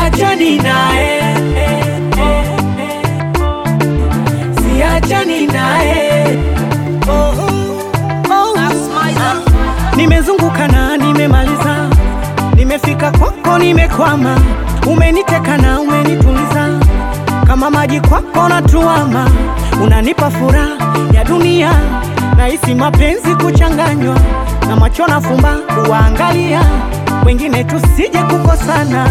siachani nae, siachani nae. Nimezunguka na nimemaliza, nimefika kwako nimekwama, umeniteka na umenituliza, kama maji kwako natuama, unanipa furaha ya dunia, nahisi mapenzi kuchanganywa na macho na fumba kuangalia, wengine tusije kukosana,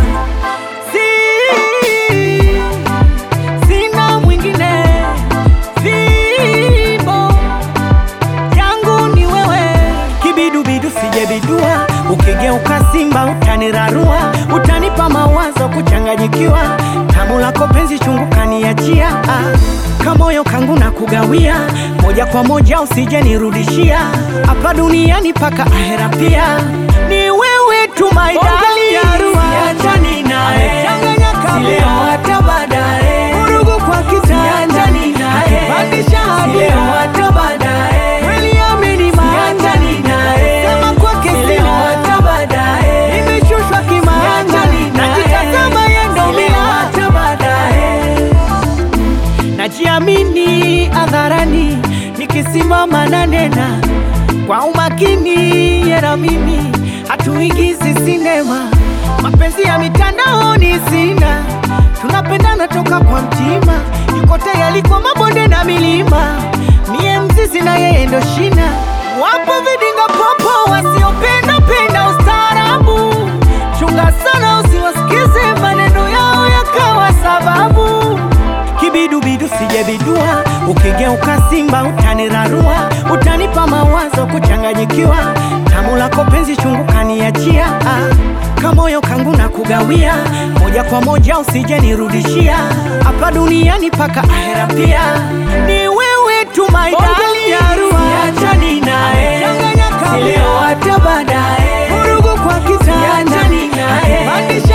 sina mwingine, vibo yangu ni wewe, kibidubidu sijebidua, ukigeuka simba utanirarua, utanipa mawazo kuchanganyikiwa, tamu lako penzi chungu kaniachia, kamoyo kangu na kugawia, moja kwa moja usije nirudishia, hapa duniani paka ahera pia, ni wewe tu my darling, siachani nae, si leo hata baadaye, vurugu kwa kitandani nae, pandisha hadi leo hata baadaye, kweli amini siachani nae, sema kwake si leo hata baadaye, nimeshushwa kimani, najitazama yendo bila hata baadaye, najiamini hadharani, nikisimama na nena kwa umakini, yera mimi hatuigizi sinema, mapenzi ya mitandaoni sina, tunapendana toka kwa mtima, yuko tayari kwa mabonde na milima, mie mzizi na yeye ndo shina, wapo vidinga popo wasiopenda penda ustaarabu, chunga sana usiwasikize maneno yao yakawa sababu, kibidubidu sijebidua, ukigeuka simba utanirarua, utanipa mawazo kuchanganyikiwa, tamu lako penzi chungu kaniachia, kamoyo kangu na kugawia, moja kwa moja usije nirudishia, hapa duniani paka ahera pia, ni wewe tu my darling, siachani nae, si leo hata baadaye, vurugu kwa kitandani nae,